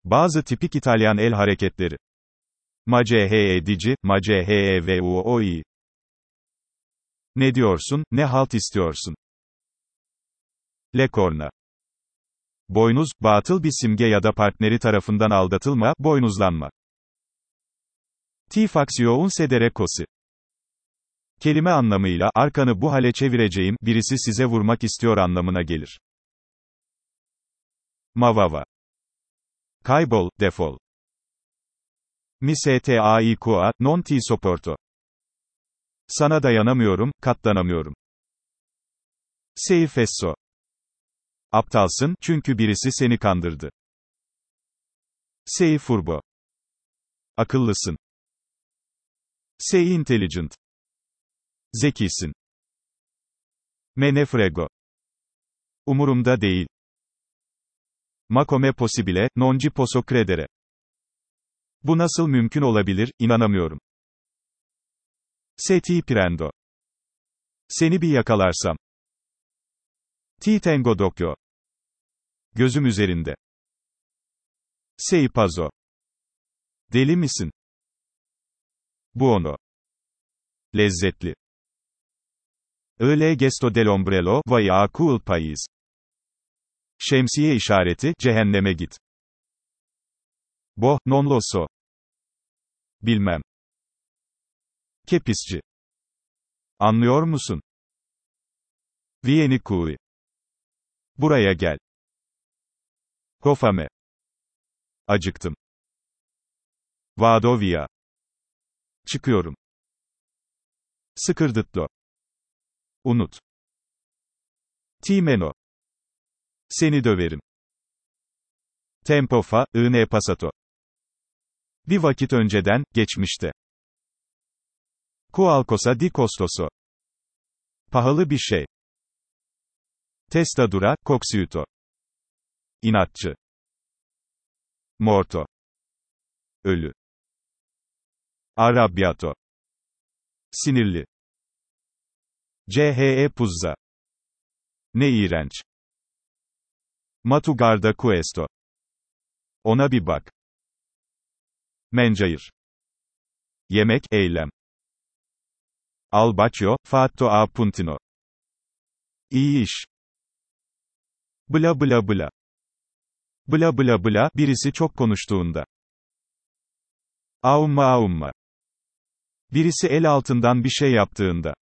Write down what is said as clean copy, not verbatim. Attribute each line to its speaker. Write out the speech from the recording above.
Speaker 1: Bazı tipik İtalyan el hareketleri. Maceheedici, macehevuoi. Ne diyorsun, ne halt istiyorsun? Le corna. Boynuz, batıl bir simge ya da partneri tarafından aldatılma, boynuzlanma. Ti faccio un sedere così. Kelime anlamıyla, arkanı bu hale çevireceğim, birisi size vurmak istiyor anlamına gelir. Mavava. Kaybol, defol. Mi staiqua, non ti sopporto. Sana dayanamıyorum, katlanamıyorum. Sei fesso. Aptalsın, çünkü birisi seni kandırdı. Sei furbo. Akıllısın. Sei intelligent. Zekisin. Me ne frego. Umurumda değil. Ma come possibile, non ci posso credere. Bu nasıl mümkün olabilir, inanamıyorum. Se ti prendo. Seni bir yakalarsam. Ti tengo d'occhio. Gözüm üzerinde. Sei pazzo. Deli misin? Buono. Lezzetli. Öyle gesto dell'ombrello, vai a quel país. Şemsiye işareti, cehenneme git. Boh, non lo so. Bilmem. Kepisci. Anlıyor musun? Vieni qui. Buraya gel. Ho fame. Acıktım. Vado via. Çıkıyorum. Sıkırdıtlo. Unut. Ti meno. Seni döverim. Tempo fa, in passato. Bir vakit önceden, geçmişte. Qualcosa di costoso. Pahalı bir şey. Testadura, coxiuto. İnatçı. Morto. Ölü. Arrabbiato. Sinirli. Puzza. Ne iğrenç. Ma tu guarda questo. Ona bir bak. Mencair. Yemek, eylem. Al bacio, fatto a puntino. İyi iş. Bla bla bla. Bla bla bla, birisi çok konuştuğunda. Aumma aumma. Birisi el altından bir şey yaptığında.